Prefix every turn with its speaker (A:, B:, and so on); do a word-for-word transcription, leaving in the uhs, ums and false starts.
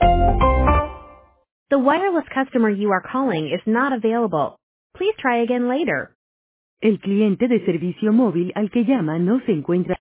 A: The wireless customer you are calling is not available. Please try again later.
B: El cliente de servicio móvil al que llama no se encuentra